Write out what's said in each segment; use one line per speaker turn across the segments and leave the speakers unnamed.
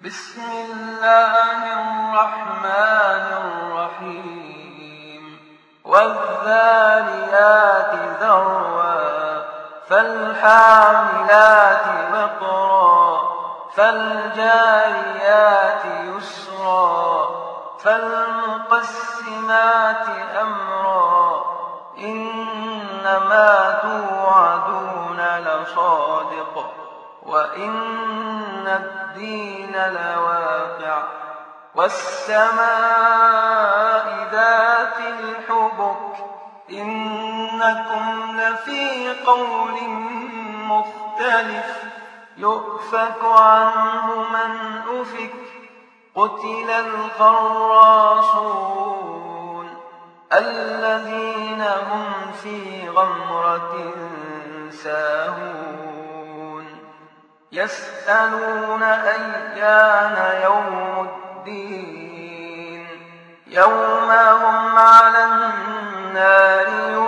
بسم الله الرحمن الرحيم والذاريات ذروا فالحاملات وقرا فالجاريات يسرا فالمقسمات أمرا إنما توعدون لصادق وإن الدين لواقع والسماء ذات الحبك إنكم لفي قول مختلف يؤفك عنه من أفك قتل الخراصون الذين هم في غمرة ساهون يسألون أيان يوم الدين يوم هم على النار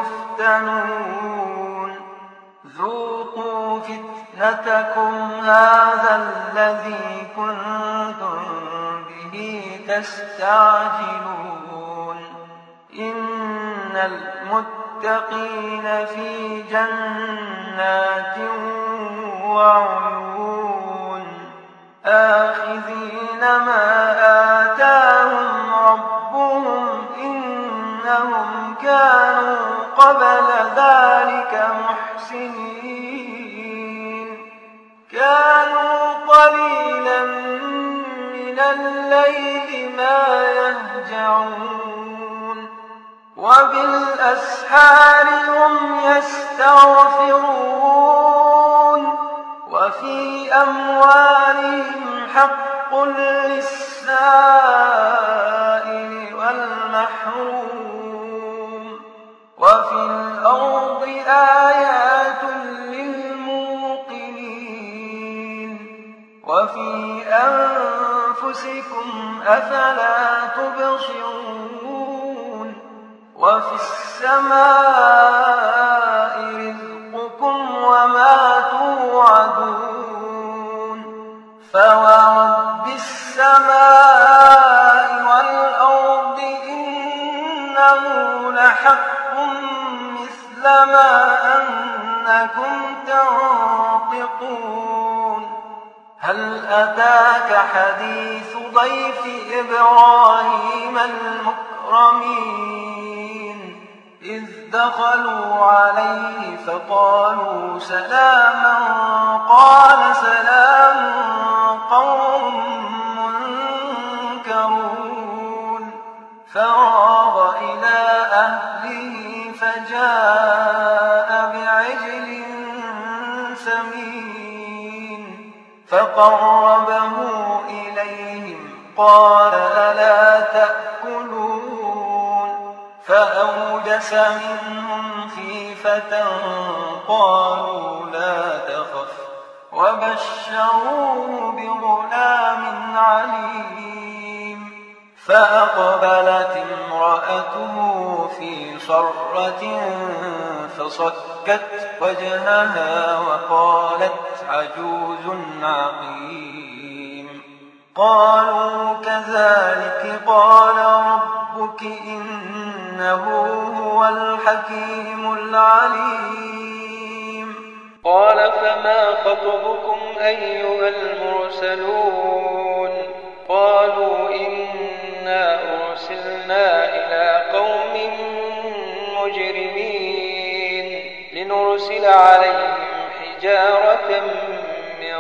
يفتنون ذوقوا فتنتكم هذا الذي كنتم به تستعجلون إن المتقين في جنات وعيون آخذين ما آتاهم ربهم إنهم كانوا قبل ذلك محسنين كانوا قليلا من الليل ما يهجعون وبالأسحار هم يستغفرون وفي أموالهم حق للسائل والمحروم وفي الأرض آيات للموقنين وفي أنفسكم أفلا تبصرون وفي السماء رزقكم وما توعدون فورب السماء والأرض إنه لحق مثل ما أنكم تنطقون هل أتاك حديث ضيف إبراهيم المكرمين إذ دخلوا عليه فقالوا سلاما قال سلام قوم منكرون فراغ إلى أهله فجاء بعجل سمين فقربه إليهم قال ألا تأكلون فأوجس منهم خيفة قالوا لا تخف وبشروه بغلام عليم فأقبلت امرأته في صرة فصكت وجهها وقالت عجوز عقيم قالوا كذلك قال ربك إنه هو الحكيم العليم
قال فما خطبكم أيها المرسلون قالوا إنا أرسلنا إلى قوم مجرمين لنرسل عليهم حجارة من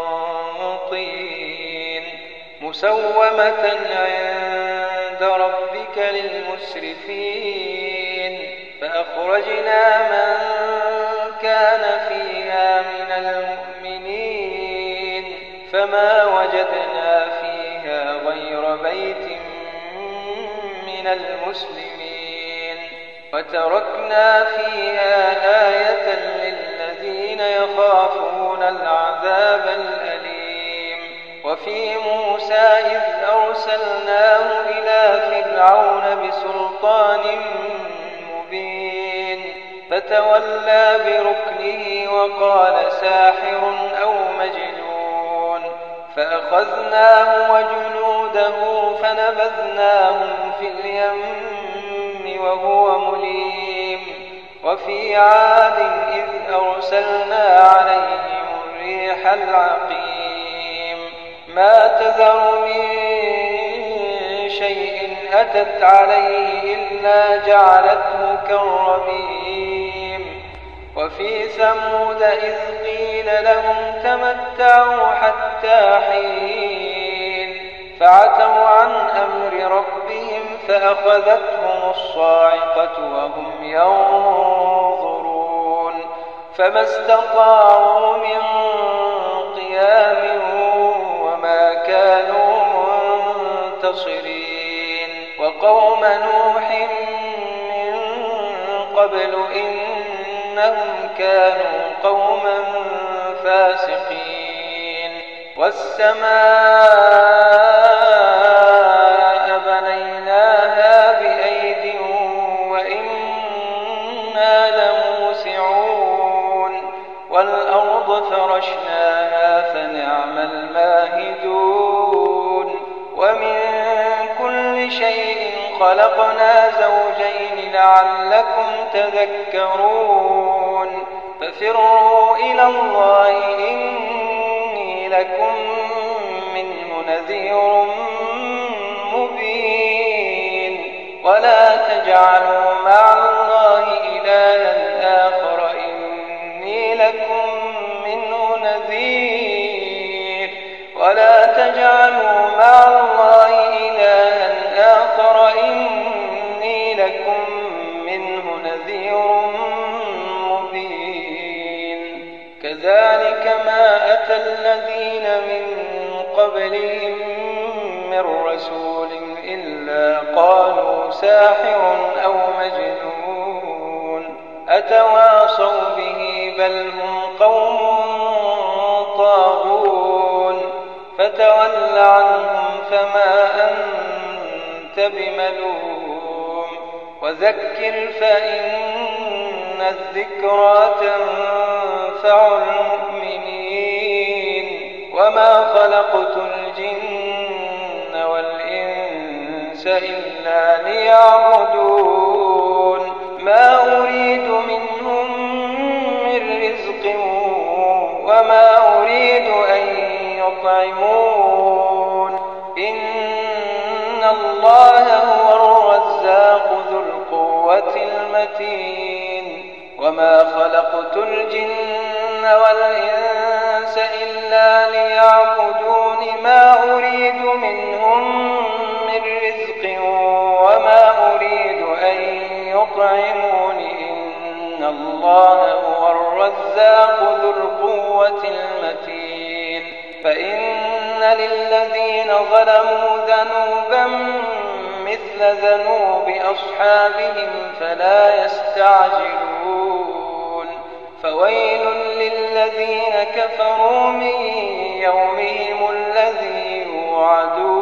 طين مسومة عند ربك للمسرفين فأخرجنا من كان فيها من المؤمنين فما وجدنا فيها غير بيت من المسلمين وتركنا فيها آية للذين يخافون العذاب الأليم وفي موسى إذ أرسلناه إلى فرعون بسلطان مبين فتولى بركنه وقال ساحر أو مجنون فأخذناه وجنوده فنبذناهم في اليم وهو مليم. وفي عاد إذ أرسلنا عليهم الريح العقيم ما تذر من شيء أتت عليه إلا جعلته كالرميم. وفي ثمود إذ قيل لهم تمتعوا حتى حين فعتوا عن أمر ربهم فأخذتهم الصاعقة وهم ينظرون فما استطاعوا من قيام وما كانوا منتصرين. وقوم نوح من قبل إنهم كانوا قوما فاسقين. والسماء بنيناها بأيد وإنا لموسعون. والأرض فرشناها فنعم الماهدون. ومن كل شيء خلقنا زوجين لعلكم تذكرون. ففروا إلى الله إني لكم منه نذير مبين. ولا تجعلوا مع الله إلها آخر إني لكم منه نذير. ولا تجعلوا مع الله إلها آخر إني لكم منه نذير مبين. كذلك ما أتى الذين من قبلهم من رسول إلا قالوا ساحر أو مجنون أتواصوا به بل هم قوم طاغون. فتول عنهم فما أنت بملوم وذكر فإن الذكرى تنفع المؤمنين. وما خلقت الجن والإنس إلا ليعبدون ما أريد منهم من رزق وما أريد أن يطعمون. إن الله هو الرزاق ذو القوة المتين. وما خلقت الجن والإنس إلا ليعبدون ما أريد منهم من رزق وما أريد أن يطعمون. إن الله هو الرزاق ذو القوة المتين. فإن للذين ظلموا ذنوبا مثل ذنوب أصحابهم فلا يستعجلون. فويل للذين كفروا من يومهم الذي يوعدون.